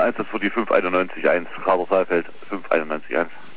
1, das für die 591-1, Kader Saalfeld, 591-1.